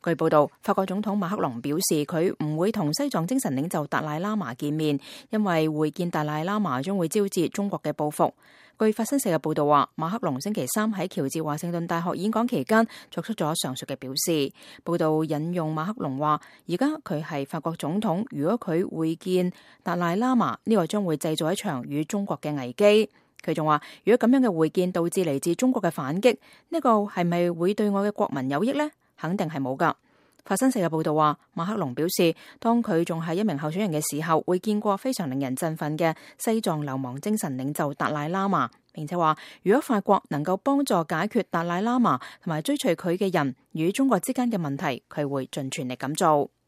據報道，法國總統馬克龍表示佢唔會同西藏精神領袖達賴喇嘛見面，因為會見達賴喇嘛將會招致中國嘅報復。據法新社嘅報道話，馬克龍星期三喺喬治華盛頓大學演講期間作出咗上述嘅表示。報道引用馬克龍話，而家佢係法國總統，如果佢會見達賴喇嘛，呢個將會製造一場與中國嘅危機。佢仲話，如果咁樣嘅會見導致嚟自中國嘅反擊，呢個係咪會對我嘅國民有益呢？肯定係冇噶。法新社嘅報道話，馬克龍表示，當佢仲係一名候選人嘅時候，會見過非常令人振奮嘅西藏流亡精神領袖達賴喇嘛，並且話，如果法國能夠幫助解決達賴喇嘛同埋追隨佢嘅人與中國之間嘅問題，佢會盡全力咁做。